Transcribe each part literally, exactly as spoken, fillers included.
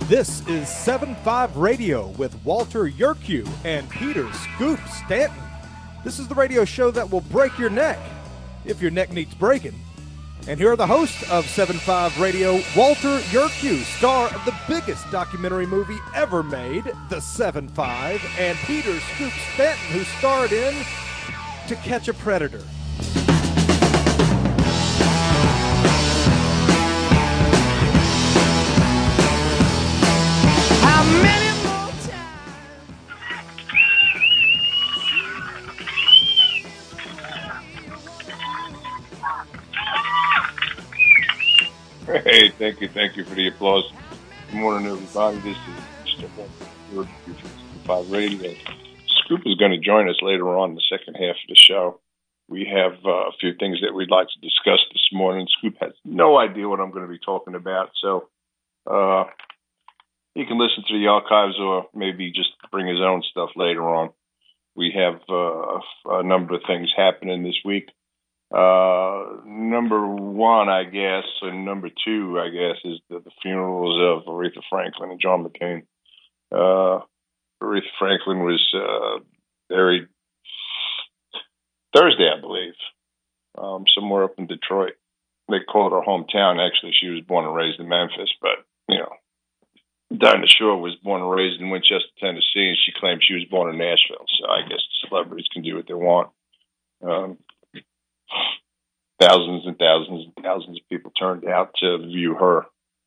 This is seven five Radio with Walter Yerkew and Peter Scoop Stanton. This is the radio show that will break your neck, if your neck needs breaking. And here are the hosts of seven five Radio, Walter Yerkew, star of the biggest documentary movie ever made, The seven five, and Peter Scoop Stanton, who starred in To Catch a Predator. How many more times? Hey, thank you, thank you for the applause. Good morning, everybody. This is Mister Walter from five Radio. Scoop is going to join us later on in the second half of the show. We have uh, a few things that we'd like to discuss this morning. Scoop has no idea what I'm going to be talking about, so uh, he can listen to the archives or maybe just bring his own stuff later on. We have uh, a number of things happening this week. Uh, number one, I guess, and number two, I guess, is the, the funerals of Aretha Franklin and John McCain. Uh, Aretha Franklin was uh, buried Thursday, I believe, um, somewhere up in Detroit. They call it her hometown. Actually, she was born and raised in Memphis, but, you know, Dinah Shore was born and raised in Winchester, Tennessee, and she claimed she was born in Nashville. So I guess celebrities can do what they want. Um, Thousands and thousands and thousands of people turned out to view her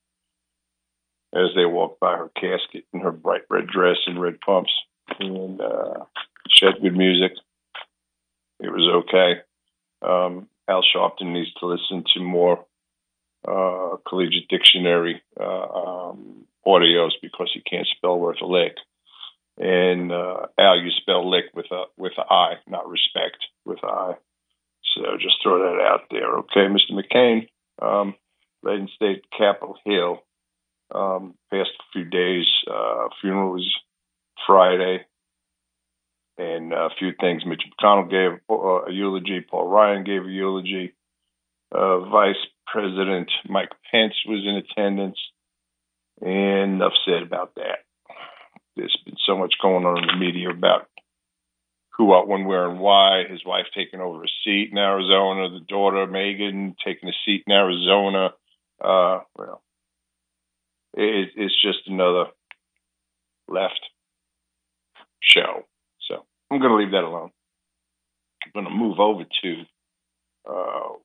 as they walked by her casket in her bright red dress and red pumps. And uh, she had good music. It was okay. Um, Al Sharpton needs to listen to more uh, collegiate dictionary uh, um, audios because he can't spell worth a lick. And uh, Al, you spell lick with a with an I, not respect with an I. So just throw that out there. Okay, Mister McCain, um, laid in state Capitol Hill. Um, past a few days, uh, funeral was Friday, and a few things. Mitch McConnell gave uh, a eulogy. Paul Ryan gave a eulogy. Uh, Vice President Mike Pence was in attendance, and enough said about that. There's been so much going on in the media about who, what, when, where, and why. His wife taking over a seat in Arizona. The daughter, Megan, taking a seat in Arizona. Uh, well, it, it's just another left show. So I'm going to leave that alone. I'm going to move over to uh,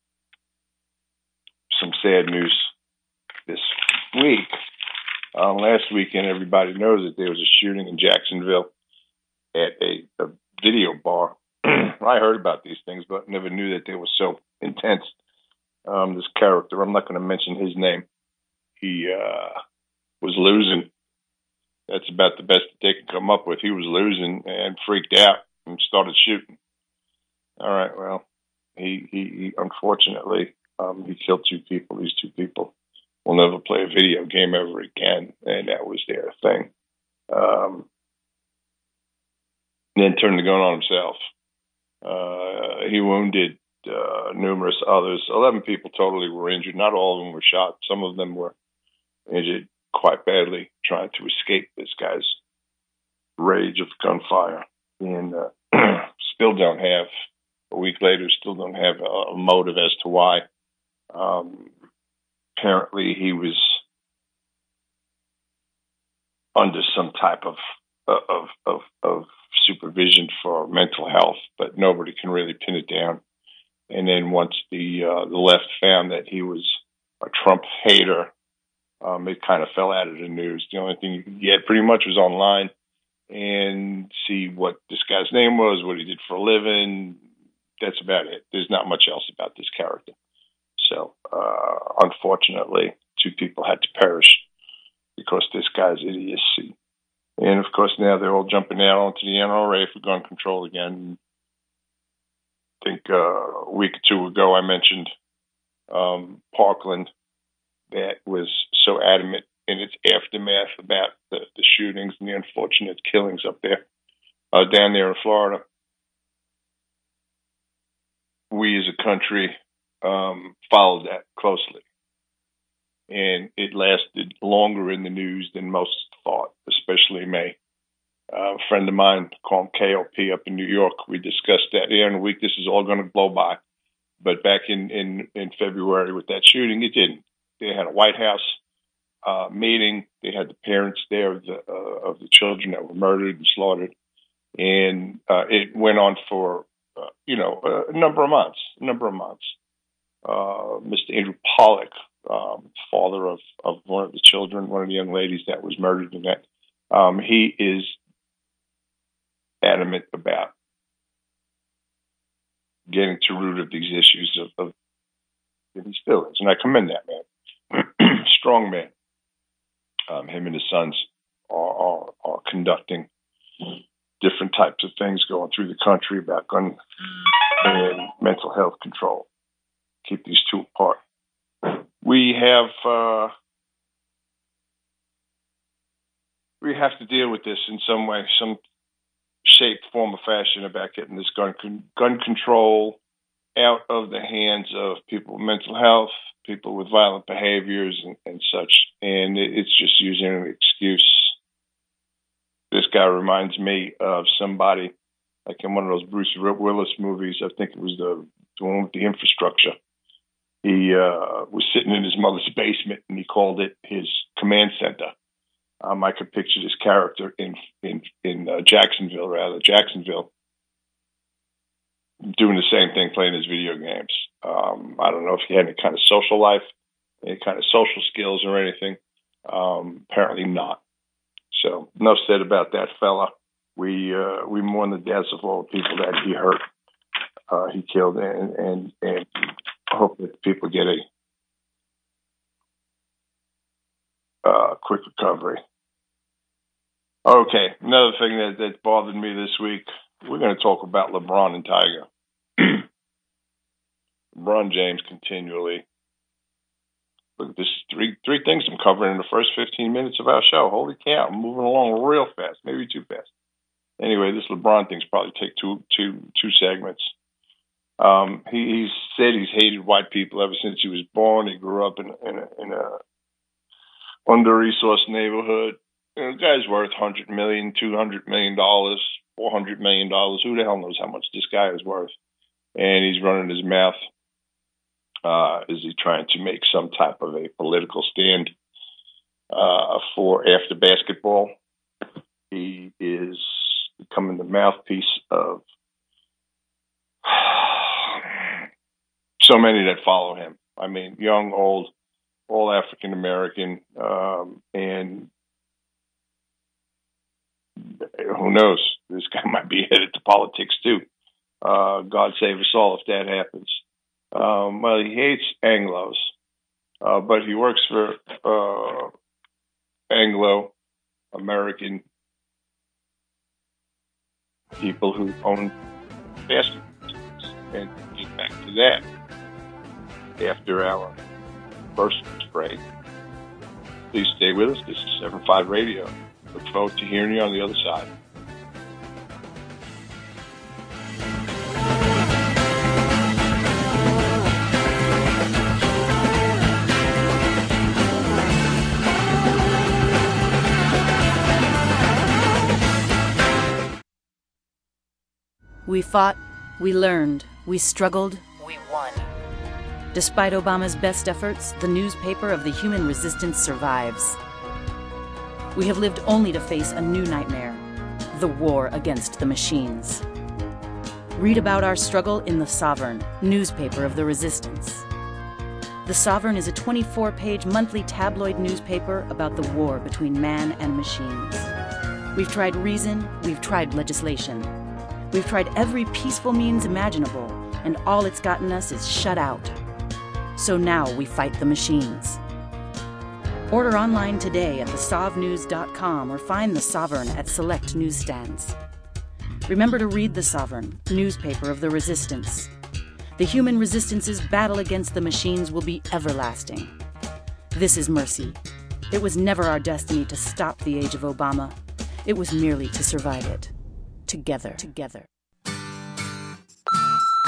some sad news this week. Um, last weekend, everybody knows that there was a shooting in Jacksonville at a, a video bar. I heard about these things, but never knew that they were so intense. Um, this character, I'm not going to mention his name. He uh, was losing. That's about the best that they could come up with. He was losing and freaked out and started shooting. All right, well, he, he, he unfortunately, um, he killed two people. These two people will never play a video game ever again, and that was their thing. Um, then turned the gun on himself. Uh, he wounded uh, numerous others. eleven people totally were injured. Not all of them were shot. Some of them were injured quite badly trying to escape this guy's rage of gunfire. And uh, still don't have, a week later, still don't have a motive as to why. Um, apparently he was under some type of of of, of supervision for mental health, but nobody can really pin it down. And then once the uh, the left found that he was a Trump hater, um, it kind of fell out of the news. The only thing you could get pretty much was online and see what this guy's name was, what he did for a living. That's about it. There's not much else about this character. So, uh, unfortunately, two people had to perish because this guy's idiocy. And, of course, now they're all jumping out onto the N R A for gun control again. I think uh, a week or two ago I mentioned um, Parkland, that was so adamant in its aftermath about the, the shootings and the unfortunate killings up there, uh, down there in Florida. We as a country um, followed that closely. and it lasted longer in the news than most thought, especially me. Uh, a friend of mine called K O P up in New York, we discussed that here in a week. This is all going to blow by. But back in, in, in February with that shooting, it didn't. They had a White House uh, meeting. They had the parents there of the, uh, of the children that were murdered and slaughtered. And uh, it went on for, uh, you know, a number of months, a number of months. Uh, Mister Andrew Pollock, um, father of, of one of the children, one of the young ladies that was murdered in that, um, he is adamant about getting to root of these issues of, of and he still is. And I commend that man. Strong man. Um, him and his sons are, are, are conducting different types of things going through the country about gun and mental health control. Keep these two apart. We have uh, we have to deal with this in some way, some shape, form, or fashion about getting this gun con- gun control out of the hands of people with mental health, people with violent behaviors, and, and such. And it, it's just using an excuse. This guy reminds me of somebody like in one of those Bruce Willis movies. I think it was the, the one with the infrastructure. He uh, was sitting in his mother's basement, and he called it his command center. Um, I could picture this character in in in uh, Jacksonville, rather Jacksonville, doing the same thing, playing his video games. Um, I don't know if he had any kind of social life, any kind of social skills, or anything. Um, apparently not. So enough said about that fella. We uh, we mourn the deaths of all the people that he hurt, uh, he killed, and and and hope that people get a uh, quick recovery. Okay, another thing that, that bothered me this week, we're going to talk about LeBron and Tiger. LeBron James continually. Look, this is three three things I'm covering in the first fifteen minutes of our show. Holy cow, I'm moving along real fast, maybe too fast. Anyway, this LeBron thing's probably take two two two segments. Um, he, he's said he's hated white people ever since he was born. He grew up in, in a, in a under-resourced neighborhood. You know, the guy's worth one hundred million dollars, two hundred million dollars, four hundred million dollars. Who the hell knows how much this guy is worth? And he's running his mouth. Uh, is he trying to make some type of a political stand uh, for after basketball? He is becoming the mouthpiece of so many that follow him. I mean, young, old, all African American, um, and who knows? This guy might be headed to politics too. Uh, God save us all if that happens. Um, well, he hates Anglos, uh, but he works for uh, Anglo-American people who own basketball teams. And to get back to that, after our first break, please stay with us. This is seven five Radio. Look forward to hearing you on the other side. We fought, we learned, we struggled, we won. Despite Obama's best efforts, the newspaper of the human resistance survives. We have lived only to face a new nightmare, the war against the machines. Read about our struggle in The Sovereign, newspaper of the resistance. The Sovereign is a twenty-four page monthly tabloid newspaper about the war between man and machines. We've tried reason, we've tried legislation. We've tried every peaceful means imaginable, and all it's gotten us is shut out. So now we fight the machines. Order online today at the sov news dot com or find The Sovereign at select newsstands. Remember to read The Sovereign, newspaper of the resistance. The human resistance's battle against the machines will be everlasting. This is mercy. It was never our destiny to stop the age of Obama. It was merely to survive it. Together. Together.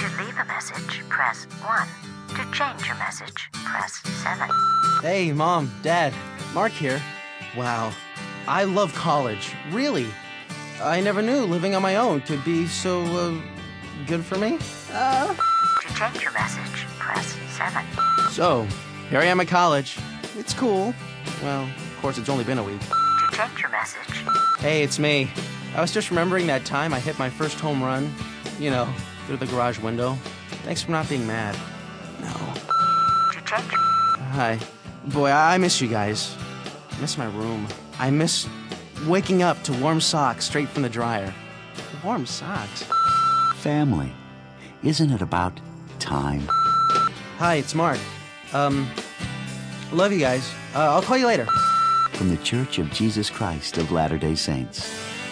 To leave a message, press one. To change your message, press seven. Hey, Mom, Dad, Mark here. Wow, I love college, really. I never knew living on my own could be so, uh, good for me. Uh... To change your message, press seven. So, here I am at college. It's cool. Well, of course, it's only been a week. To change your message. Hey, it's me. I was just remembering that time I hit my first home run. You know, through the garage window. Thanks for not being mad. No. To change. Hi. Boy, I miss you guys. I miss my room. I miss waking up to warm socks straight from the dryer. Warm socks? Family. Isn't it about time? Hi, it's Mark. Um, love you guys. Uh, I'll call you later. From the Church of Jesus Christ of Latter-day Saints.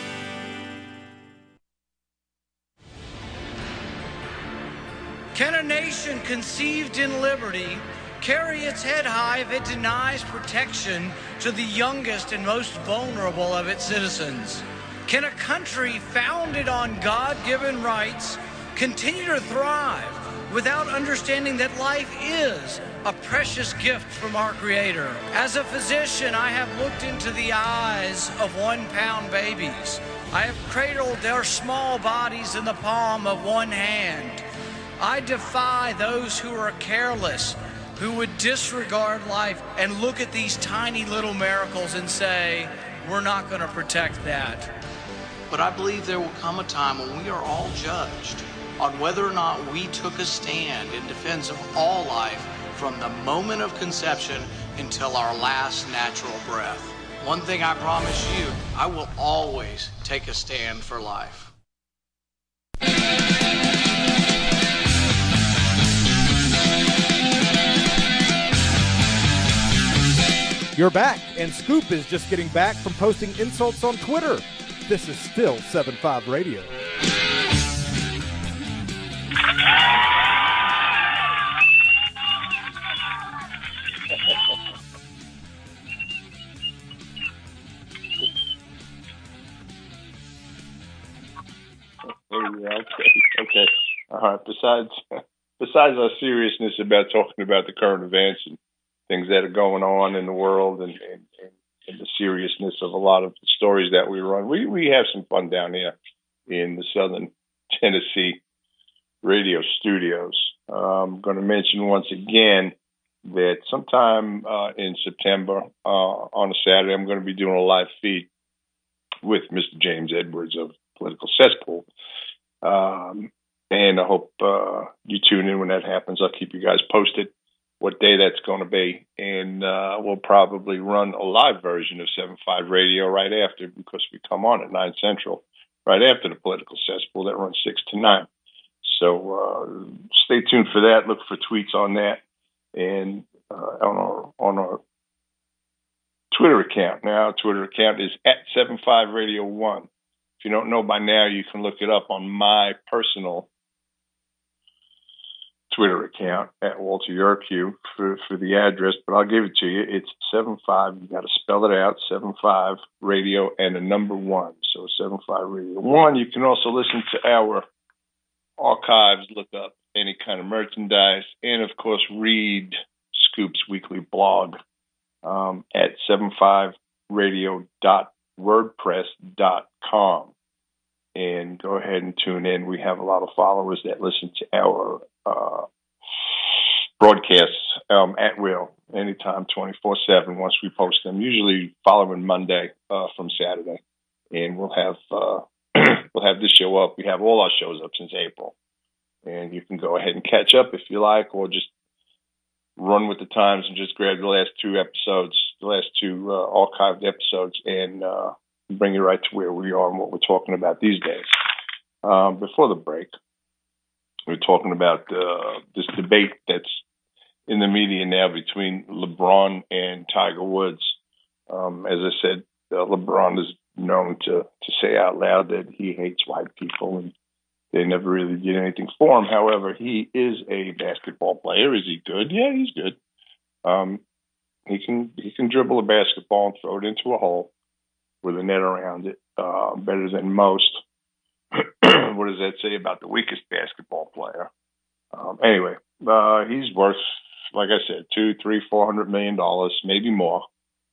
Can a nation conceived in liberty carry its head high if it denies protection to the youngest and most vulnerable of its citizens? Can a country founded on God-given rights continue to thrive without understanding that life is a precious gift from our Creator? As a physician, I have looked into the eyes of one-pound babies. I have cradled their small bodies in the palm of one hand. I defy those who are careless, who would disregard life and look at these tiny little miracles and say, we're not going to protect that. But I believe there will come a time when we are all judged on whether or not we took a stand in defense of all life from the moment of conception until our last natural breath. One thing I promise you, I will always take a stand for life. You're back, and Scoop is just getting back from posting insults on Twitter. This is still seven five Radio. Okay, okay. All right. Besides, besides our seriousness about talking about the current events and things that are going on in the world, and, and, and the seriousness of a lot of the stories that we run, we we have some fun down here in the Southern Tennessee radio studios. I'm going to mention once again that sometime uh, in September, uh, on a Saturday, I'm going to be doing a live feed with Mister James Edwards of Political Cesspool. Um, and I hope uh, you tune in when that happens. I'll keep you guys posted what day that's going to be. And uh, we'll probably run a live version of seven five Radio right after, because we come on at nine Central, right after the Political Cesspool that runs six to nine. So uh, stay tuned for that. Look for tweets on that and uh, on our on our Twitter account. Now, our Twitter account is at seven five Radio one. If you don't know by now, you can look it up on my personal Twitter account at Walter Yerkew for, for the address, but I'll give it to you. It's seven five. You got to spell it out. seven five Radio and the number one. So seven five Radio one. You can also listen to our archives, look up any kind of merchandise, and of course read Scoop's weekly blog um, at seven five radio dot wordpress dot com. And go ahead and tune in. We have a lot of followers that listen to our uh, broadcasts um, at will, anytime, twenty-four seven, once we post them, usually following Monday uh, from Saturday. And we'll have uh, we'll have this show up. We have all our shows up since April. And you can go ahead and catch up if you like, or just run with the times and just grab the last two episodes, the last two uh, archived episodes, and uh, bring you right to where we are and what we're talking about these days. Um, before the break, we were talking about uh, this debate that's in the media now between LeBron and Tiger Woods. Um, as I said, uh, LeBron is known to, to say out loud that he hates white people, and they never really did anything for him. However, he is a basketball player. Is he good? Yeah, he's good. Um, he can he can dribble a basketball and throw it into a hole with a net around it, uh, better than most. What does that say about the weakest basketball player? Um, anyway, uh, he's worth, like I said, two, three, four hundred million dollars, maybe more.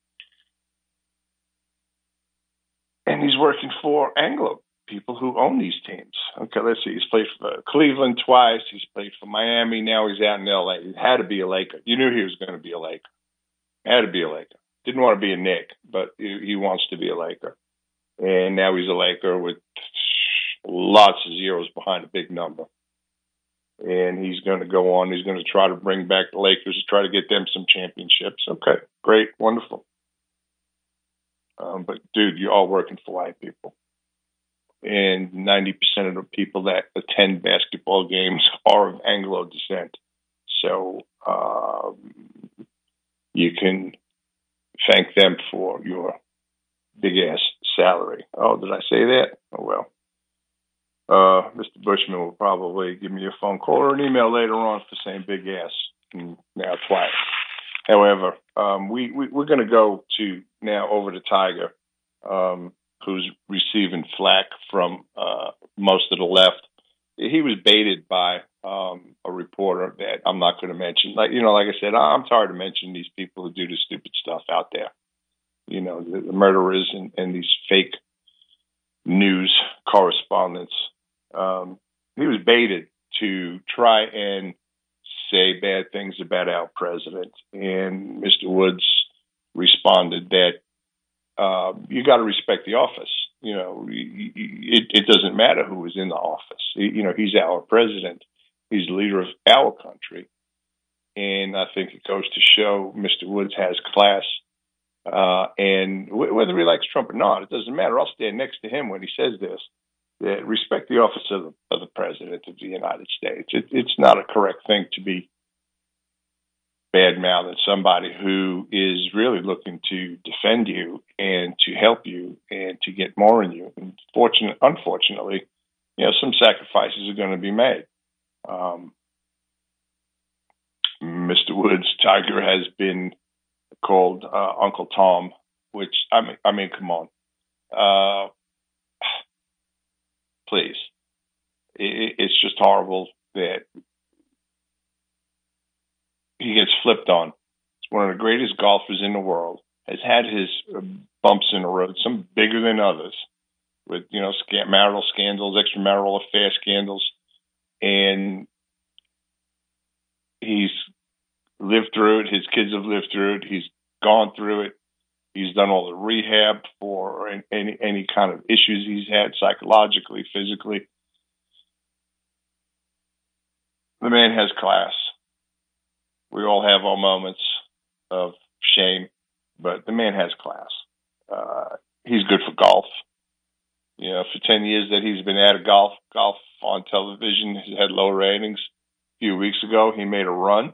And he's working for Anglo, people who own these teams. Okay, let's see. He's played for Cleveland twice. He's played for Miami. Now he's out in L A. He had to be a Laker. You knew he was going to be a Laker. Had to be a Laker. Didn't want to be a Knick, but he, he wants to be a Laker. And now he's a Laker with lots of zeros behind a big number. And he's going to go on. He's going to try to bring back the Lakers to try to get them some championships. Okay, great, wonderful. Um, but, dude, you're all working for white people. And ninety percent of the people that attend basketball games are of Anglo descent. So um, you can thank them for your big-ass salary. Oh, did I say that? Oh, well. Uh, Mister Bushman will probably give me a phone call or an email later on for saying big ass. And now twice. However, um, we, we, we're going to go to now over to Tiger, um, who's receiving flack from uh, most of the left. He was baited by um, a reporter that I'm not going to mention. Like, you know, like I said, I'm tired of mentioning these people who do this stupid stuff out there. You know, the, the murderers and, and these fake news correspondents. Um, he was baited to try and say bad things about our president. And Mister Woods responded that uh, you got to respect the office. You know, it, it doesn't matter who is in the office. You know, he's our president. He's the leader of our country. And I think it goes to show Mister Woods has class. Uh, and w- whether he likes Trump or not, it doesn't matter. I'll stand next to him when he says this. That respect the office of the, of the President of the United States. It, it's not a correct thing to be bad-mouthing somebody who is really looking to defend you and to help you and to get more in you. And fortunate, unfortunately, you know, some sacrifices are going to be made. Um, Mister Woods, Tiger has been called uh, Uncle Tom, which I mean, I mean, come on. Uh, Please. It's just horrible that he gets flipped on. He's one of the greatest golfers in the world, has had his bumps in the road, some bigger than others, with, you know, marital scandals, extramarital affair scandals. And he's lived through it. His kids have lived through it. He's gone through it. He's done all the rehab for any any kind of issues he's had psychologically, physically. The man has class. We all have our moments of shame, but the man has class. Uh, he's good for golf. You know, for ten years that he's been out of golf, golf on television has had low ratings. A few weeks ago, he made a run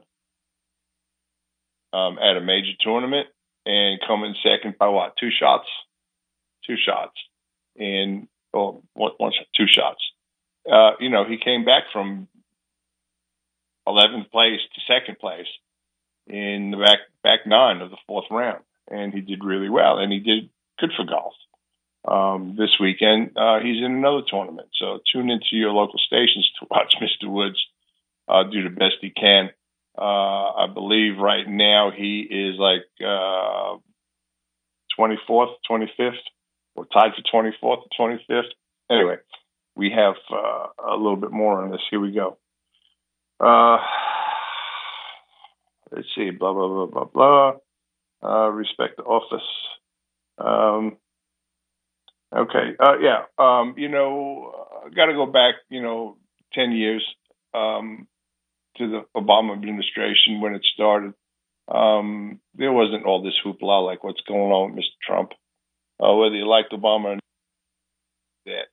um, at a major tournament. And come in second by what? Two shots, two shots, and oh, one, one shot, two shots. Uh, you know, he came back from eleventh place to second place in the back back nine of the fourth round, and he did really well, and he did good for golf. Um, this weekend, uh, he's in another tournament, so tune into your local stations to watch Mister Woods uh, do the best he can. Uh, I believe right now he is like uh, twenty-fourth, twenty-fifth, or tied for twenty-fourth or twenty-fifth. Anyway, we have uh, a little bit more on this. Here we go. Uh, let's see, blah, blah, blah, blah, blah. Uh, respect the office. Um, okay, uh, yeah, um, you know, uh, got to go back, you know, ten years. Um, to the Obama administration when it started. Um, there wasn't all this hoopla like what's going on with Mister Trump. Uh, whether you liked Obama or not, that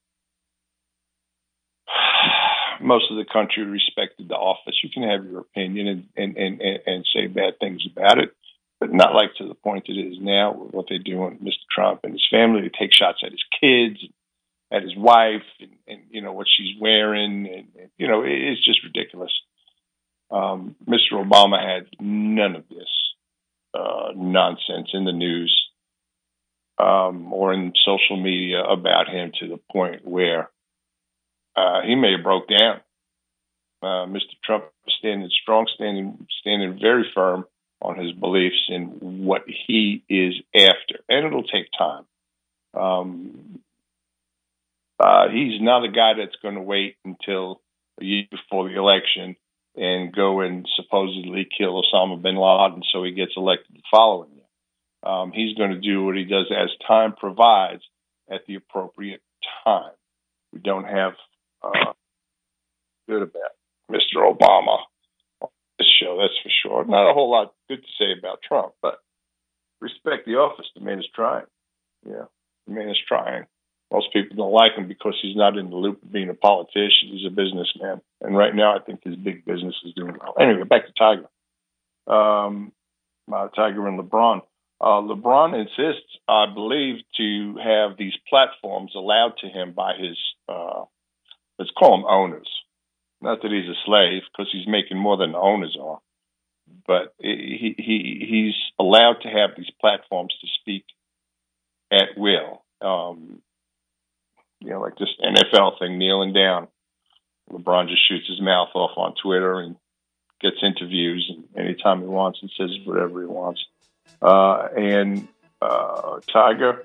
most of the country respected the office. You can have your opinion and, and, and, and say bad things about it, but not like to the point it is now with what they're doing with Mister Trump and his family. They take shots at his kids, at his wife, and, and you know, what she's wearing. And, and you know, it, it's just ridiculous. Um, Mister Obama had none of this uh, nonsense in the news um, or in social media about him to the point where uh, he may have broke down. Uh, Mister Trump is standing strong, standing standing very firm on his beliefs in what he is after, and it'll take time. Um, uh, he's not a guy that's going to wait until a year before the election and go and supposedly kill Osama bin Laden so he gets elected the following year. Um, he's going to do what he does as time provides at the appropriate time. We don't have uh, good about Mister Obama on this show, that's for sure. Not a whole lot good to say about Trump, but respect the office. The man is trying. Yeah, the man is trying. Most people don't like him because he's not in the loop of being a politician. He's a businessman. And right now, I think his big business is doing well. Anyway, back to Tiger. Um, uh, Tiger and LeBron. Uh, LeBron insists, I believe, to have these platforms allowed to him by his, uh, let's call them owners. Not that he's a slave, because he's making more than the owners are. But he, he he's allowed to have these platforms to speak at will. Um, you know, like this N F L thing, kneeling down. LeBron just shoots his mouth off on Twitter and gets interviews and anytime he wants and says whatever he wants. Uh, and uh, Tiger,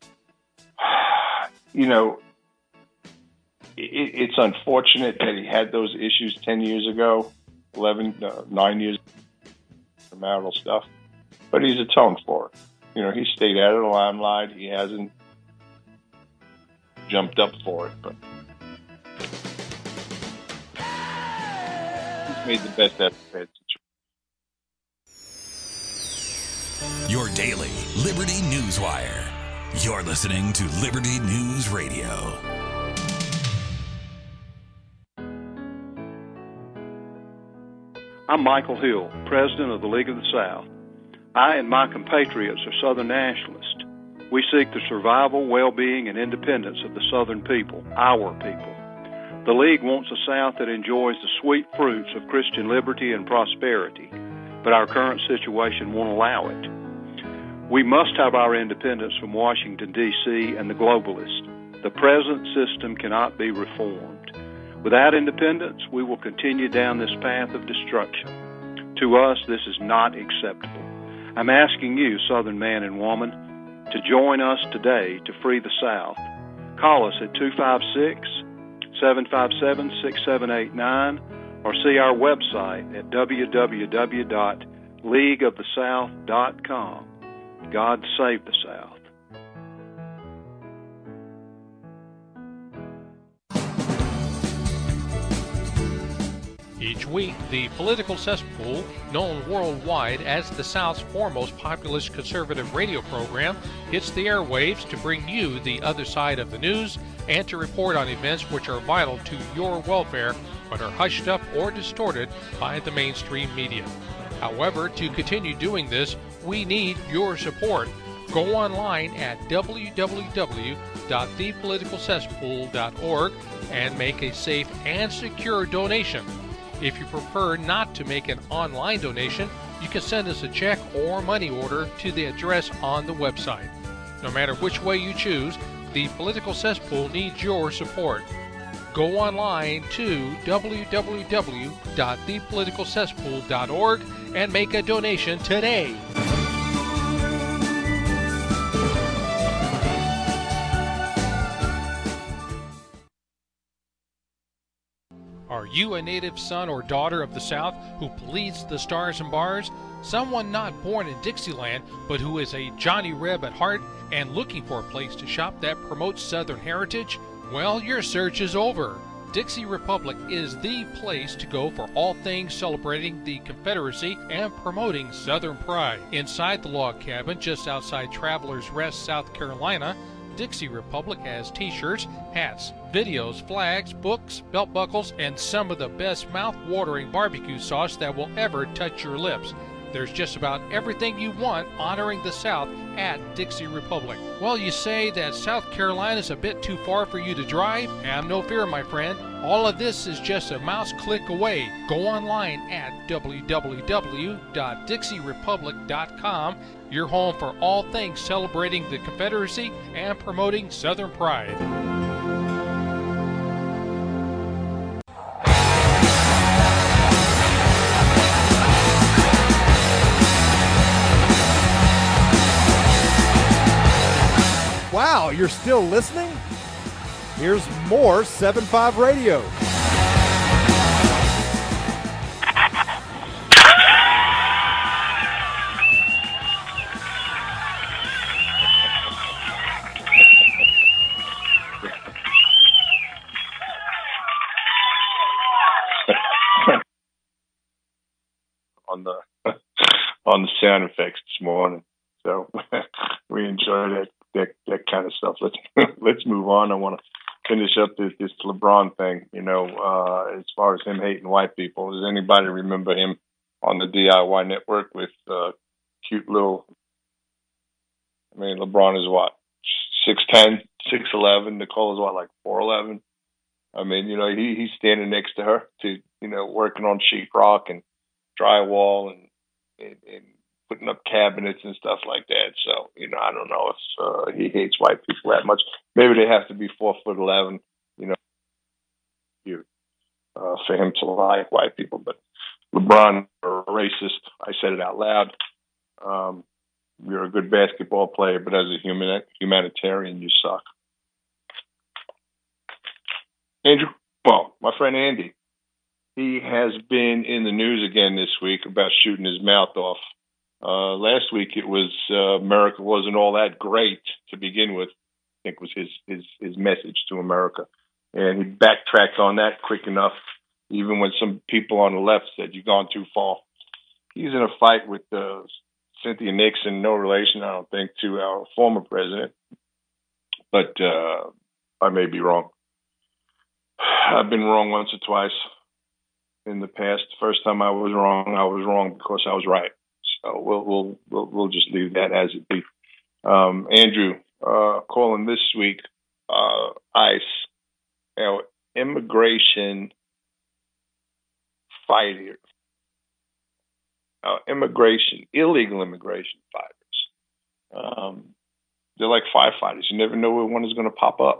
you know, it, it's unfortunate that he had those issues ten years ago, eleven, uh, nine years ago, marital stuff, but he's atoned for it. You know, he stayed out of the limelight. He hasn't jumped up for it, but he's made the best out of the bad situation. Your daily Liberty News Wire. You're listening to Liberty News Radio. I'm Michael Hill, president of the League of the South. I and my compatriots are Southern nationalists. We seek the survival, well-being, and independence of the Southern people, our people. The League wants a South that enjoys the sweet fruits of Christian liberty and prosperity, but our current situation won't allow it. We must have our independence from Washington, D C and the globalists. The present system cannot be reformed. Without independence, we will continue down this path of destruction. To us, this is not acceptable. I'm asking you, Southern man and woman, to join us today to free the South. Call us at two five six, seven five seven, six seven eight nine or see our website at w w w dot league of the south dot com. God save the South. Each week, the Political Cesspool, known worldwide as the South's foremost populist conservative radio program, hits the airwaves to bring you the other side of the news and to report on events which are vital to your welfare but are hushed up or distorted by the mainstream media. However, to continue doing this, we need your support. Go online at w w w dot the political cesspool dot org and make a safe and secure donation. If you prefer not to make an online donation, you can send us a check or money order to the address on the website. No matter which way you choose, the Political Cesspool needs your support. Go online to w w w dot the political cesspool dot org and make a donation today. Are you a native son or daughter of the South who bleeds the stars and bars? Someone not born in Dixieland, but who is a Johnny Reb at heart and looking for a place to shop that promotes Southern heritage? Well, your search is over. Dixie Republic is the place to go for all things celebrating the Confederacy and promoting Southern pride. Inside the log cabin just outside Travelers Rest, South Carolina, Dixie Republic has t-shirts, hats, videos, flags, books, belt buckles, and some of the best mouth-watering barbecue sauce that will ever touch your lips. There's just about everything you want honoring the South at Dixie Republic. Well, you say that South Carolina is a bit too far for you to drive? Have no fear, my friend. All of this is just a mouse click away. Go online at w w w dot dixie republic dot com, your home for all things celebrating the Confederacy and promoting Southern pride. you're still listening, here's more seven five Radio. on the on the sound effects this morning, so we enjoy that, that that kind of stuff. Let's let's move on. I want to finish up this, this LeBron thing. You know, uh, as far as him hating white people, does anybody remember him on the D I Y network with uh, cute little? I mean, LeBron is what, six ten, six eleven. Nicole is what, like four eleven. I mean, you know, he he's standing next to her to you know working on sheetrock and drywall and, and, and putting up cabinets and stuff like that. So, you know, I don't know if uh, he hates white people that much. Maybe they have to be four foot eleven, you know, you, uh, for him to like white people. But LeBron, a racist. I said it out loud. Um, you're a good basketball player, but as a human humanitarian, you suck. Andrew, well, my friend Andy. He has been in the news again this week about shooting his mouth off. Uh, last week it was uh, America wasn't all that great to begin with, I think was his, his, his message to America. And he backtracked on that quick enough, even when some people on the left said, you've gone too far. He's in a fight with uh, Cynthia Nixon, no relation, I don't think, to our former president. But uh, I may be wrong. I've been wrong once or twice in the past. First time I was wrong, I was wrong because I was right. So we'll we'll we'll, we'll just leave that as it be. Um, Andrew, uh, calling this week, uh, ICE, our immigration fighter, uh, immigration, illegal immigration fighters. Um, they're like firefighters. You never know where one is going to pop up.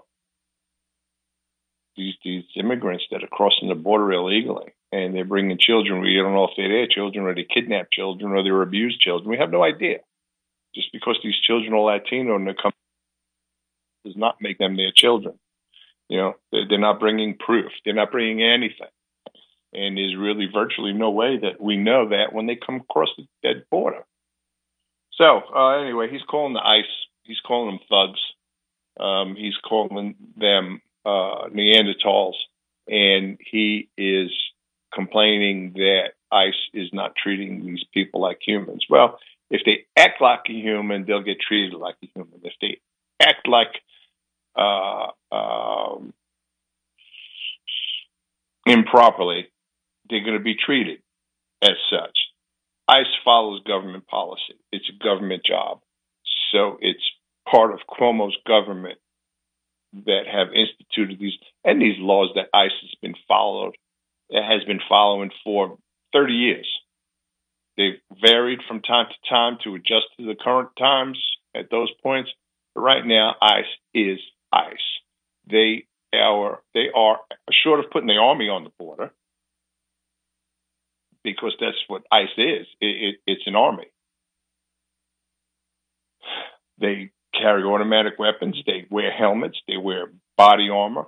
These these immigrants that are crossing the border illegally, and they're bringing children. We don't know if they're their children or they kidnapped children or they're abused children. We have no idea. Just because these children are Latino and they come does not make them their children. You know, they're, they're not bringing proof. They're not bringing anything. And there's really virtually no way that we know that when they come across the dead border. So uh, anyway, he's calling the ICE. He's calling them thugs. Um, he's calling them Uh, Neanderthals, and he is complaining that ICE is not treating these people like humans. Well, if they act like a human, they'll get treated like a human. If they act like uh, um, improperly, they're going to be treated as such. ICE follows government policy. It's a government job. So it's part of Cuomo's government that have instituted these and these laws that ICE has been followed, it has been following for thirty years. They've varied from time to time to adjust to the current times at those points. But right now, ICE is ICE. They are they are short of putting the army on the border, because that's what ICE is. It, it, it's an army. They carry automatic weapons. They wear helmets. They wear body armor.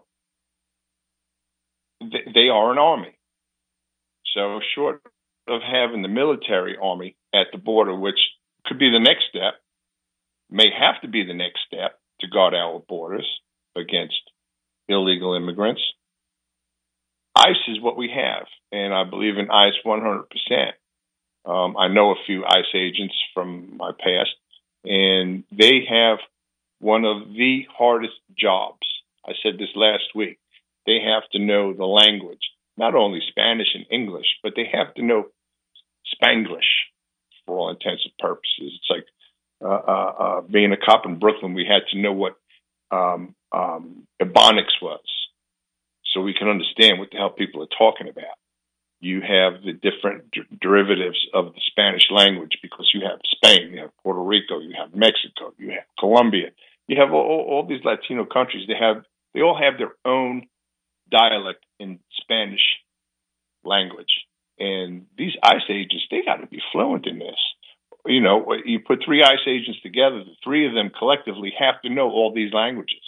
They, they are an army. So short of having the military army at the border, which could be the next step, may have to be the next step to guard our borders against illegal immigrants, ICE is what we have. And I believe in ICE one hundred percent. Um, I know a few ICE agents from my past, and they have one of the hardest jobs. I said this last week. They have to know the language, not only Spanish and English, but they have to know Spanglish for all intents and purposes. It's like uh, uh, uh, being a cop in Brooklyn, we had to know what um, um, Ebonics was so we can understand what the hell people are talking about. You have the different d- derivatives of the Spanish language because you have Spain, you have Puerto Rico, you have Mexico, you have Colombia. You have all, all these Latino countries. They have they all have their own dialect in Spanish language. And these ICE agents, they got to be fluent in this. you know, you put three ICE agents together, the three of them collectively have to know all these languages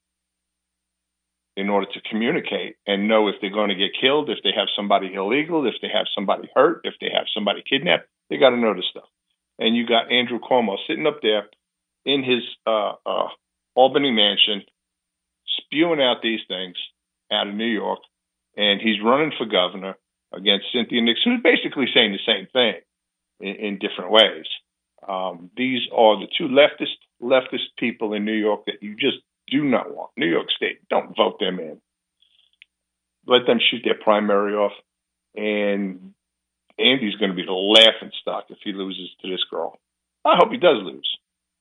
in order to communicate and know if they're going to get killed, if they have somebody illegal, if they have somebody hurt, if they have somebody kidnapped. They got to know this stuff. And you got Andrew Cuomo sitting up there in his uh, uh, Albany mansion, spewing out these things out of New York, and he's running for governor against Cynthia Nixon, who's basically saying the same thing in, in different ways. Um, these are the two leftist leftist people in New York that you just do not want. New York State, don't vote them in. Let them shoot their primary off, and Andy's going to be the laughing stock if he loses to this girl. I hope he does lose.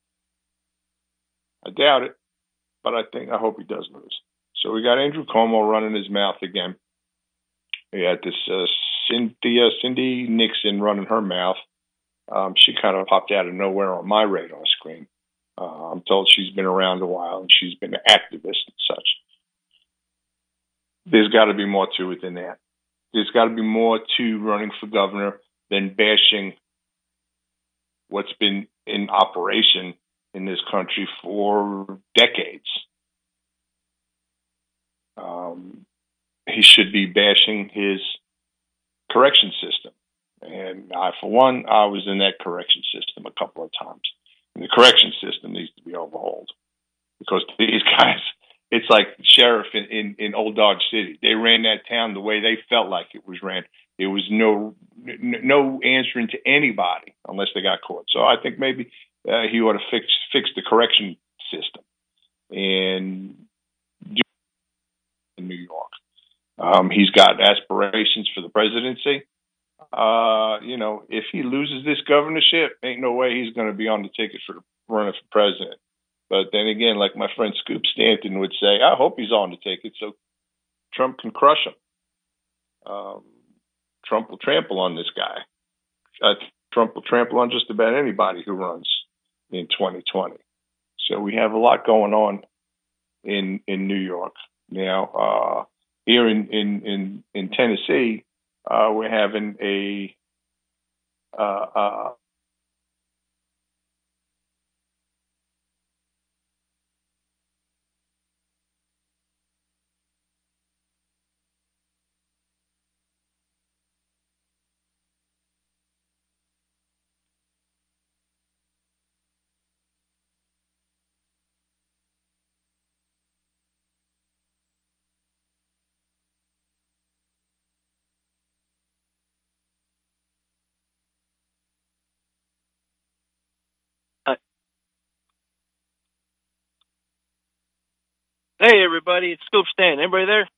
I doubt it, but I think I hope he does lose. So we got Andrew Cuomo running his mouth again. We had this uh, Cynthia, Cindy Nixon running her mouth. Um, she kind of popped out of nowhere on my radar screen. Uh, I'm told she's been around a while and she's been an activist and such. There's got to be more to it than that. There's got to be more to running for governor than bashing what's been in operation in this country for decades. Um, he should be bashing his correction system. And I, for one, I was in that correction system a couple of times. And the correction system needs to be overhauled because these guys, it's like sheriff in, in, in Old Dodge City. They ran that town the way they felt like it was ran. There was no no answering to anybody unless they got caught. So I think maybe uh, he ought to fix fix the correction system and do it in New York. Um, he's got aspirations for the presidency. Uh, you know, if he loses this governorship, ain't no way he's going to be on the ticket for running for president. But then again, like my friend Scoop Stanton would say, I hope he's on the ticket so Trump can crush him. Um, Trump will trample on this guy. Uh, Trump will trample on just about anybody who runs in twenty twenty. So we have a lot going on in in New York now. Uh, here in in in, in Tennessee, uh, we're having a uh, uh, Hey, everybody, it's Scoop Stan. Anybody there?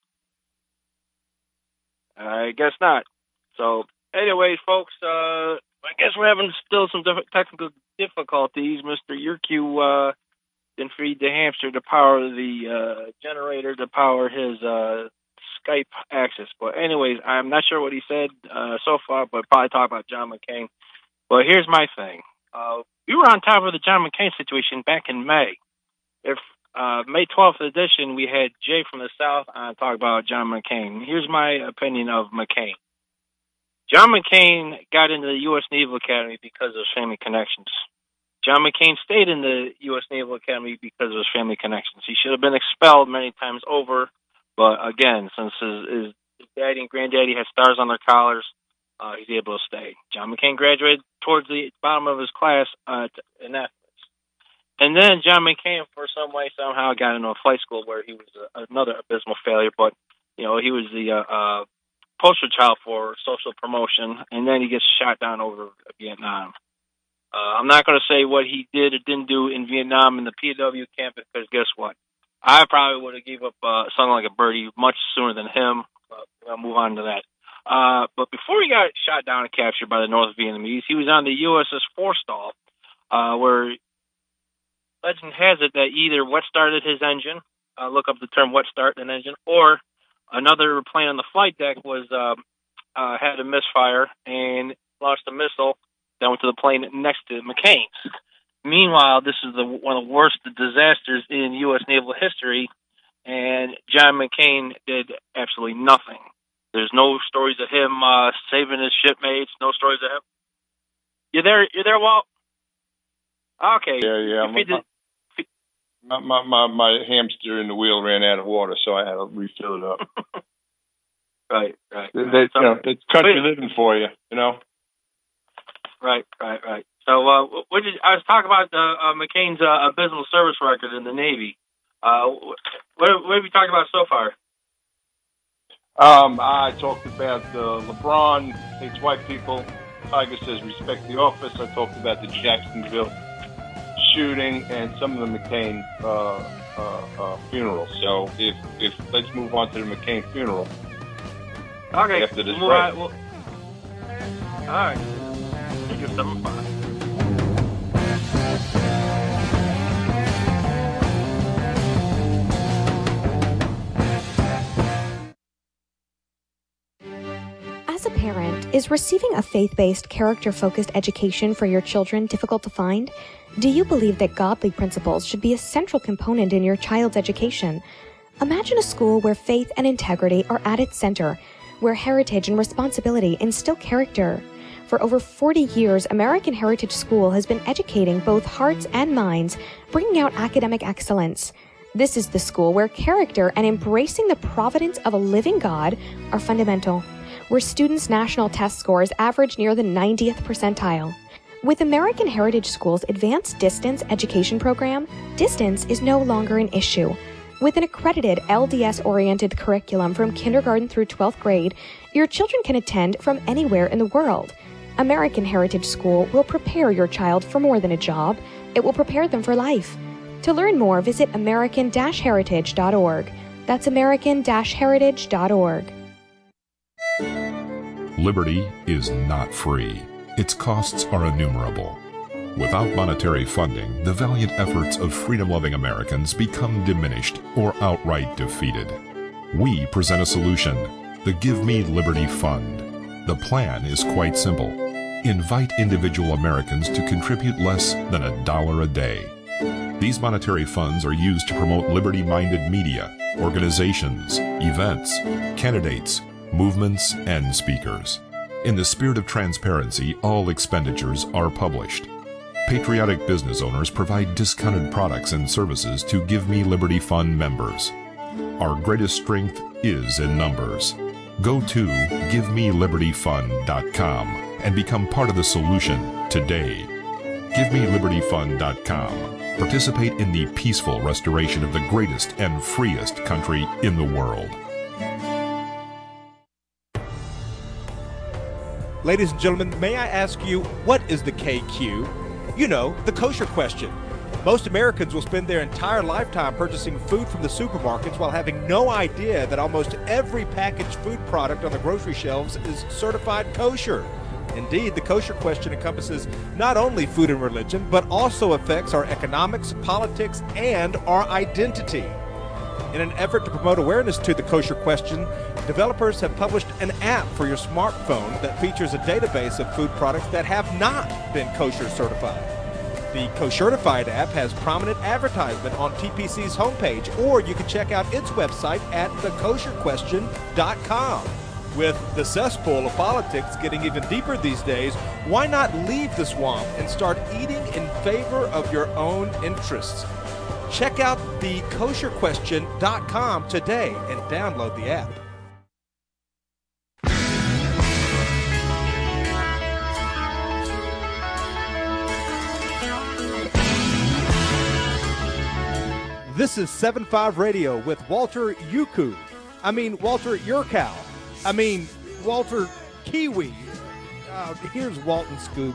I guess not. So, anyways, folks, uh, I guess we're having still some diff- technical difficulties. Mister Yerkew uh, didn't feed the hamster to power the uh, generator to power his uh, Skype access. But anyways, I'm not sure what he said uh, so far, but probably talk about John McCain. But here's my thing. Uh, we were on top of the John McCain situation back in May. If Uh, May twelfth edition, we had Jay from the South on talk about John McCain. Here's my opinion of McCain. John McCain got into the U S Naval Academy because of his family connections. John McCain stayed in the U S Naval Academy because of his family connections. He should have been expelled many times over, but again, since his, his, his daddy and granddaddy had stars on their collars, uh, he's able to stay. John McCain graduated towards the bottom of his class uh, in that. And then John McCain, for some way, somehow got into a flight school where he was a, another abysmal failure. But, you know, he was the uh, uh, poster child for social promotion. And then he gets shot down over Vietnam. Uh, I'm not going to say what he did or didn't do in Vietnam in the P O W camp because guess what? I probably would have gave up uh, something like a birdie much sooner than him. But I'll move on to that. Uh, but before he got shot down and captured by the North Vietnamese, he was on the U S S Forstall, uh, where legend has it that either wet started his engine, uh, look up the term wet start an engine, or another plane on the flight deck was uh, uh, had a misfire and launched a missile that went to the plane next to McCain's. Meanwhile, this is the, one of the worst disasters in U S naval history, and John McCain did absolutely nothing. There's no stories of him uh, saving his shipmates, no stories of him You there? You there, Walt? Okay. Yeah, yeah. You feed the- My, my, my, my hamster in the wheel ran out of water, so I had to refill it up. Right, right. That, right. that, So, you know, that's country wait. living for you, you know? Right, right, right. So, uh, what did I was talking about uh, uh, McCain's uh, abysmal service record in the Navy? Uh, what, what have you talked about so far? Um, I talked about uh, LeBron hates white people. Tiger says respect the office. I talked about the Jacksonville shooting and some of the McCain uh, uh, uh, funerals. So if if let's move on to the McCain funeral. Okay. After this we'll, break. we'll, all right. Take your seven five. As a parent, is receiving a faith-based, character-focused education for your children difficult to find? Do you believe that godly principles should be a central component in your child's education? Imagine a school where faith and integrity are at its center, where heritage and responsibility instill character. For over forty years, American Heritage School has been educating both hearts and minds, bringing out academic excellence. This is the school where character and embracing the providence of a living God are fundamental, where students' national test scores average near the ninetieth percentile. With American Heritage School's Advanced Distance Education Program, distance is no longer an issue. With an accredited L D S-oriented curriculum from kindergarten through twelfth grade, your children can attend from anywhere in the world. American Heritage School will prepare your child for more than a job. It will prepare them for life. To learn more, visit american dash heritage dot org. That's american dash heritage dot org. Liberty is not free. Its costs are innumerable. Without monetary funding, the valiant efforts of freedom-loving Americans become diminished or outright defeated. We present a solution, the Give Me Liberty Fund. The plan is quite simple. Invite individual Americans to contribute less than a dollar a day. These monetary funds are used to promote liberty-minded media, organizations, events, candidates, movements, and speakers. In the spirit of transparency, all expenditures are published. Patriotic business owners provide discounted products and services to Give Me Liberty Fund members. Our greatest strength is in numbers. Go to give me liberty fund dot com and become part of the solution today. give me liberty fund dot com. Participate in the peaceful restoration of the greatest and freest country in the world. Ladies and gentlemen, may I ask you, what is the K Q? You know, the kosher question. Most Americans will spend their entire lifetime purchasing food from the supermarkets while having no idea that almost every packaged food product on the grocery shelves is certified kosher. Indeed, the kosher question encompasses not only food and religion, but also affects our economics, politics, and our identity. In an effort to promote awareness to the kosher question, developers have published an app for your smartphone that features a database of food products that have not been kosher certified. The Koshertified app has prominent advertisement on T P C's homepage, or you can check out its website at the kosher question dot com. With the cesspool of politics getting even deeper these days, why not leave the swamp and start eating in favor of your own interests? Check out the kosher question dot com today and download the app. This is seven five Radio with Walter Yuku. I mean, Walter Yurkow. I mean, Walter Kiwi. Uh, here's Walton Scoop.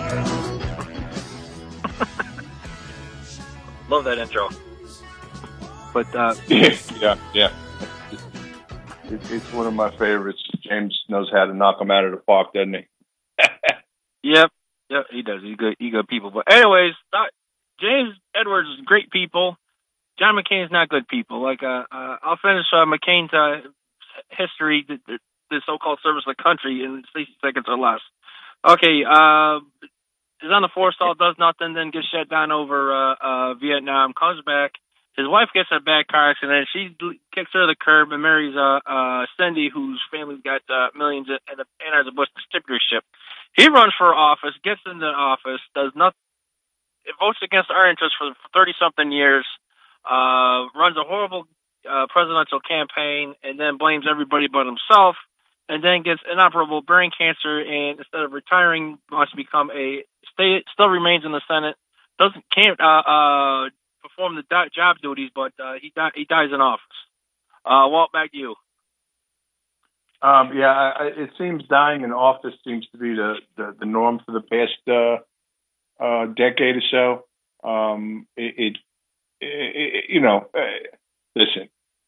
Love that intro. But, uh... yeah, yeah. It, it's one of my favorites. James knows how to knock them out of the park, doesn't he? Yep. Yep, he does. He's good, he's good people. But anyways, uh, James Edwards is great people. John McCain's not good people. Like, uh, uh, I'll finish uh, McCain's uh, history, the, the, the so-called service of the country, in sixty seconds or less. Okay, uh, is on the forestall, does nothing, then gets shut down over uh, uh, Vietnam, comes back, his wife gets in a bad car accident. She kicks her to the curb and marries uh, uh, Cindy, whose family's got uh, millions in the Anheuser-Busch distributorship. He runs for office, gets into office, does not, votes against our interests for thirty-something years, uh, runs a horrible uh, presidential campaign, and then blames everybody but himself, and then gets inoperable brain cancer, and instead of retiring, wants to become a state, still remains in the Senate, doesn't can't uh, uh, perform the di- job duties, but uh, he di- he dies in office. Uh, Walt, back to you. Um, yeah, I, it seems dying in office seems to be the, the, the norm for the past uh, uh, decade or so. Um, it, it, it, you know, uh, listen,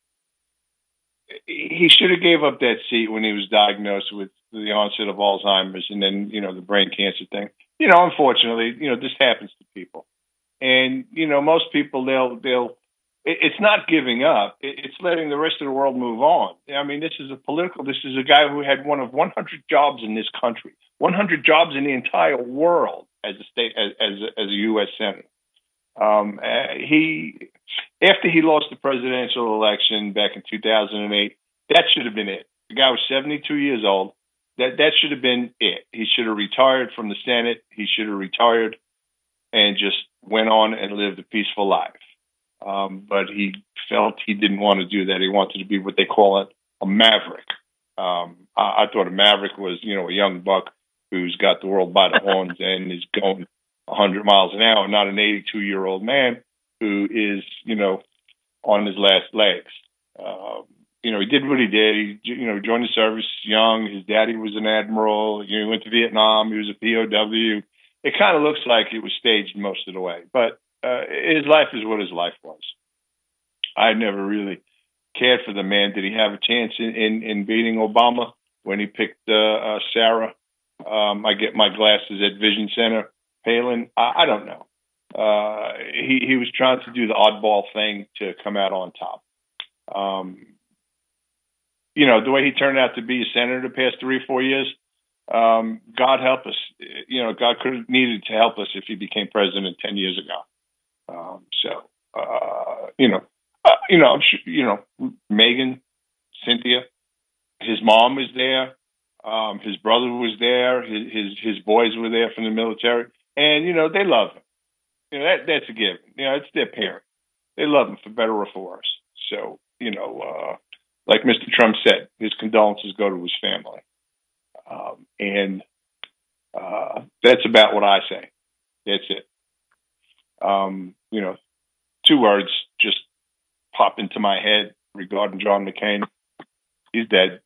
he should have gave up that seat when he was diagnosed with the onset of Alzheimer's and then, you know, the brain cancer thing. You know, unfortunately, you know, this happens to people. And, you know, most people, they'll, they'll, it's not giving up. It's letting the rest of the world move on. I mean, this is a political, this is a guy who had one of one hundred jobs in this country, one hundred jobs in the entire world as a state, as, as, a, as a U S senator. Um, uh, he, after he lost the presidential election back in two thousand eight, that should have been it. The guy was seventy-two years old. That, that should have been it. He should have retired from the Senate. He should have retired and just went on and lived a peaceful life. Um, but he felt he didn't want to do that. He wanted to be what they call it, a maverick. Um, I, I thought a maverick was, you know, a young buck who's got the world by the horns and is going one hundred miles an hour, not an eighty-two-year-old man who is, you know, on his last legs. Um, you know, he did what he did. He, you know, joined the service young. His daddy was an admiral. You know, he went to Vietnam. He was a P O W. It kind of looks like it was staged most of the way, but Uh, his life is what his life was. I never really cared for the man. Did he have a chance in, in, in beating Obama when he picked uh, uh, Sarah? Um, I get my glasses at Vision Center. Palin? I, I don't know. Uh, he, he was trying to do the oddball thing to come out on top. Um, you know, the way he turned out to be a senator the past three, four years, um, God help us. You know, God could have needed to help us if he became president ten years ago. Um, so, uh, you know, uh, you know, I'm sure, you know, Megan, Cynthia, his mom was there. Um, his brother was there. His, his, his boys were there from the military, and, you know, they love him. You know, that, that's a given. You know, it's their parent. They love him for better or for worse. So, you know, uh, like Mister Trump said, his condolences go to his family. Um, and, uh, that's about what I say. That's it. Um, you know, two words just pop into my head regarding John McCain. He's dead.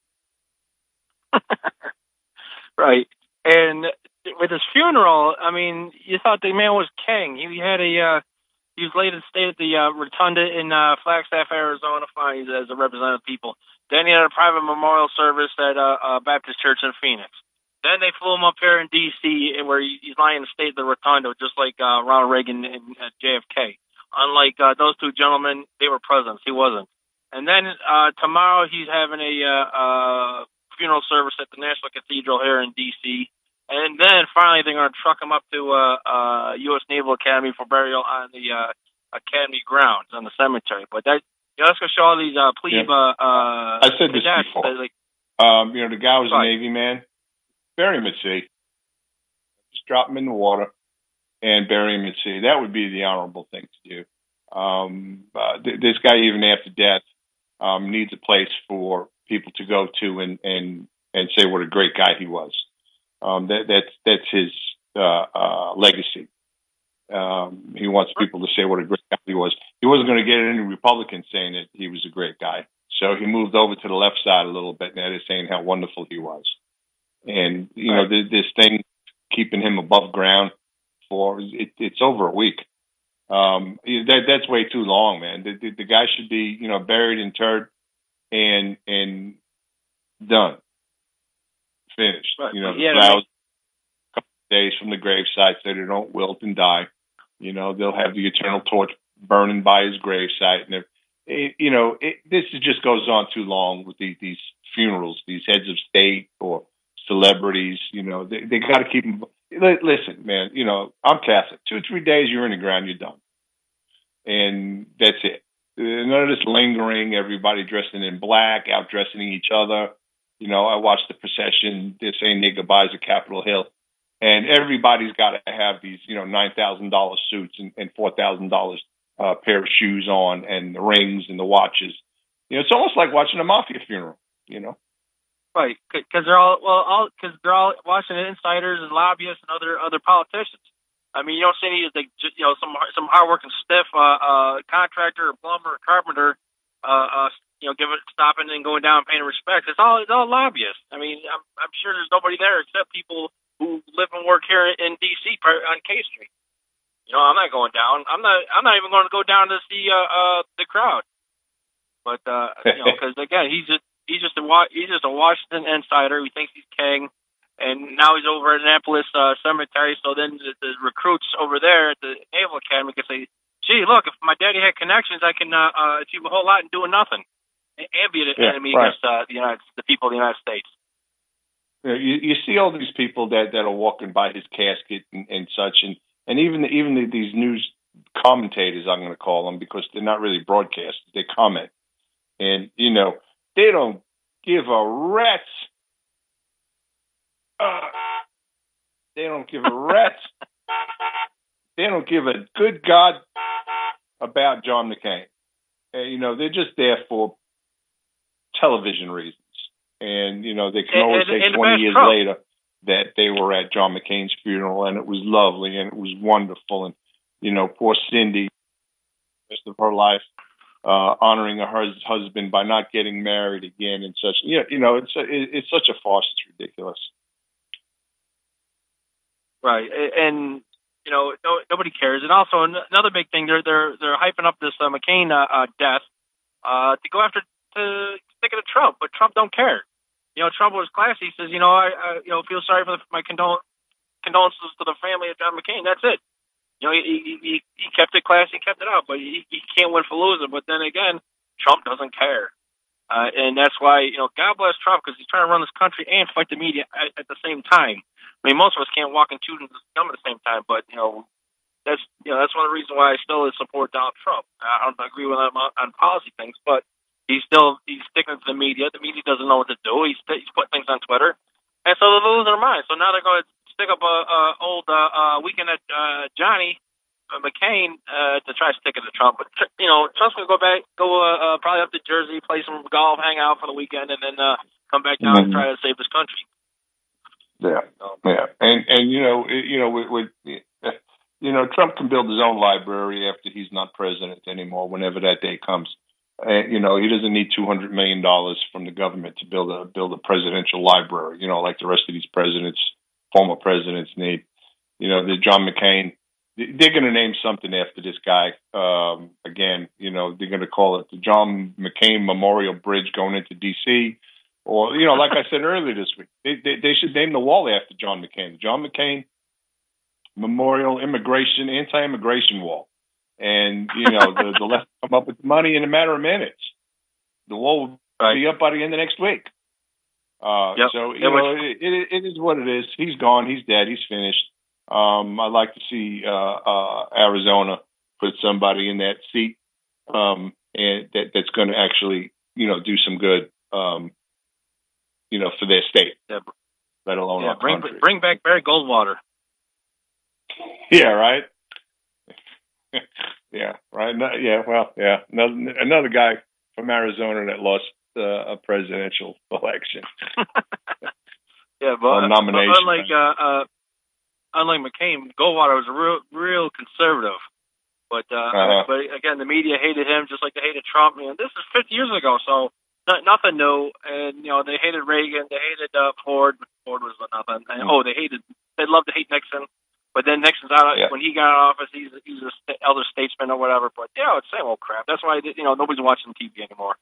Right. And with his funeral, I mean, you thought the man was king. He had a, uh, he was laid and stayed at the uh, Rotunda in uh, Flagstaff, Arizona, fine, as a representative of people. Then he had a private memorial service at uh, uh, Baptist Church in Phoenix. Then they flew him up here in D C, where he's lying in the state of the Rotunda, just like uh, Ronald Reagan and uh, J F K. Unlike uh, those two gentlemen, they were presidents. He wasn't. And then uh, tomorrow he's having a uh, uh, funeral service at the National Cathedral here in D C. And then finally they're going to truck him up to uh, uh, U S Naval Academy for burial on the uh, Academy grounds on the cemetery. But that, you know, that's going to show all these uh, plebe. Yeah. Uh, I said this cadets, before. like, um, you know, the guy was right. a Navy man. Bury him at sea. Just drop him in the water and bury him at sea. That would be the honorable thing to do. Um, uh, th- this guy, even after death, um, needs a place for people to go to and, and, and say what a great guy he was. Um, that, that's, that's his, uh, uh, legacy. Um, he wants people to say what a great guy he was. He wasn't going to get any Republicans saying that he was a great guy. So he moved over to the left side a little bit, and that is saying how wonderful he was. And, you know, this, this thing keeping him above ground for, it, it's over a week. Um, that, that's way too long, man. The, the, the guy should be, you know, buried, interred, and, and done. Finished. Right. You know, Yeah, the flowers, a couple of days from the gravesite so they don't wilt and die. You know, they'll have the eternal torch burning by his gravesite. And, it, you know, it, this just goes on too long with these, these funerals, these heads of state or celebrities, you know, they, they got to keep them. Listen, man, you know, I'm Catholic. Two or three days, you're in the ground, you're done. And that's it. none of this lingering, everybody dressing in black, outdressing each other. You know, I watched the procession. They're saying their goodbyes at Capitol Hill. And everybody's got to have these, you know, nine thousand dollars suits and, and four thousand dollars uh, pair of shoes on, and the rings and the watches. You know, it's almost like watching a mafia funeral, you know? Right, because they're all, well, all because they're all Washington insiders and lobbyists and other other politicians. I mean, you don't see any, like, just, you know, some some hardworking stiff uh, uh, contractor or plumber or carpenter, uh, uh, you know, giving stopping and going down and paying respect. It's all it's all lobbyists. I mean, I'm, I'm sure there's nobody there except people who live and work here in D C on K Street. You know, I'm not going down. I'm not. I'm not even going to go down to see uh, uh, the crowd. But uh, you know, because again, he's just he's just a he's just a Washington insider. He thinks he's king, and now he's over at Annapolis uh, Cemetery. So then the, the recruits over there at the Naval Academy can say, "Gee, look, if my daddy had connections, I can uh, uh, achieve a whole lot in doing nothing and be an Yeah, enemy right. against uh, the United, the people of the United States." You, know, you, you see all these people that, that are walking by his casket and, and such, and, and even even the, these news commentators, I'm going to call them, because they're not really broadcasters, they comment. And, you know, they don't give a rat's, uh, they don't give a rat's, they don't give a good God about John McCain. And, you know, they're just there for television reasons. And, you know, they can always And- say and twenty about years Trump. later that they were at John McCain's funeral and it was lovely and it was wonderful. And, you know, poor Cindy, the rest of her life, uh, honoring her hus- husband by not getting married again and such. Yeah, you know, it's a, it, it's such a farce. It's ridiculous. Right, A- and you know, no, nobody cares. And also an- another big thing, they're they're they're hyping up this uh, McCain uh, uh, death uh, to go after to stick it to Trump, but Trump don't care. You know, Trump was classy. He says, you know, I, I you know feel sorry for the, my condol- condolences to the family of John McCain. That's it. You know, he he, he, he kept it classy, kept it out, but he, he can't win Fallujah. But then again, Trump doesn't care. Uh, and that's why, you know, God bless Trump, because he's trying to run this country and fight the media at, at the same time. I mean, most of us can't walk and chew gum at the same time, but, you know, that's, you know, that's one of the reasons why I still support Donald Trump. I don't agree with him on, on policy things, but he's still, he's sticking to the media. The media doesn't know what to do. He's, he's putting things on Twitter. And so they're losing their minds. So now they're going to stick up a, a old uh, uh, weekend at uh, Johnny McCain uh, to try to stick it to Trump. But, you know, Trump's going to go back, go uh, uh, probably up to Jersey, play some golf, hang out for the weekend, and then uh, come back down Mm-hmm. and try to save this country. Yeah, yeah, and and you know, it, you know, with, with you know, Trump can build his own library after he's not president anymore. Whenever that day comes, and you know, he doesn't need two hundred million dollars from the government to build a build a presidential library. You know, like the rest of these presidents, former presidents need. You know, the John McCain. They're going to name something after this guy. Um, again, you know, they're going to call it the John McCain Memorial Bridge going into D C Or, you know, like I said earlier this week, they, they, they should name the wall after John McCain. John McCain Memorial Immigration, Anti-Immigration Wall. And, you know, the, the left come up with the money in a matter of minutes. The wall will right. be up by the end of next week. Uh, yep. So, you it know, was- it, it, it is what it is. He's gone. He's dead. He's finished. Um, I'd like to see uh, uh, Arizona put somebody in that seat um, and that, that's going to actually, you know, do some good, um, you know, for their state, yeah. let alone yeah, our bring, country. Bring back Barry Goldwater. Yeah, right. yeah, right. No, yeah, well, yeah, another, another guy from Arizona that lost uh, a presidential election. yeah, but, on nomination. but unlike uh, uh, unlike McCain, Goldwater was a real, real conservative. But uh, Uh-huh. but again, the media hated him just like they hated Trump. You know, this is fifty years ago, so not, nothing new. And you know, they hated Reagan, they hated uh, Ford. Ford was nothing. And, oh, they hated. They loved to hate Nixon. But then Nixon's out. Yeah. When he got out of office, he's he's a st- elder statesman or whatever. But yeah, it's same old crap. That's why you know nobody's watching T V anymore.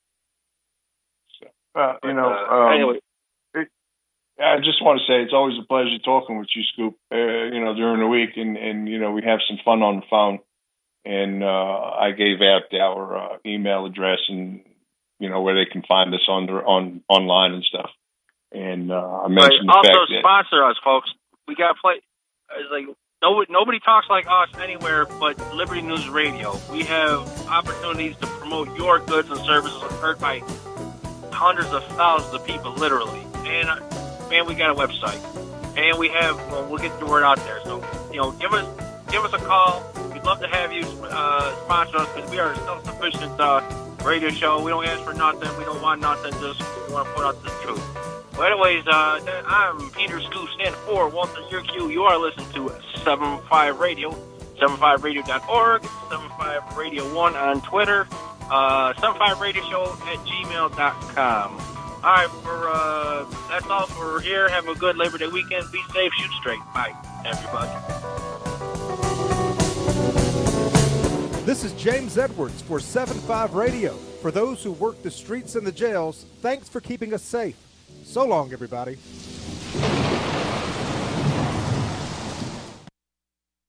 Uh, you But, know, uh, um, anyway. it, I just want to say it's always a pleasure talking with you, Scoop. Uh, you know, during the week, and, and you know, we have some fun on the phone. And uh, I gave out our uh, email address and you know where they can find us on the, on online and stuff. And uh, I mentioned Right. the Also fact that sponsor us, folks. We got to play. It's like No, nobody talks like us anywhere but Liberty News Radio. We have opportunities to promote your goods and services heard by hundreds of thousands of people, literally. And, uh, man, we got a website. And we have, well, we'll get the word out there. So, you know, give us give us a call. We'd love to have you uh, sponsor us because we are a self-sufficient uh, radio show. We don't ask for nothing. We don't want nothing. Just we want to put out the truth. Well, anyways, uh, I'm Peter Scoop, stand for Walter Yerkew. You are listening to seven five Radio, seven five radio dot org, seven five radio one on Twitter, uh, seven five radio show at gmail dot com. All right, for, uh, that's all for here. Have a good Labor Day weekend. Be safe, shoot straight. Bye, everybody. This is James Edwards for seven five Radio. For those who work the streets and the jails, thanks for keeping us safe. So long, everybody.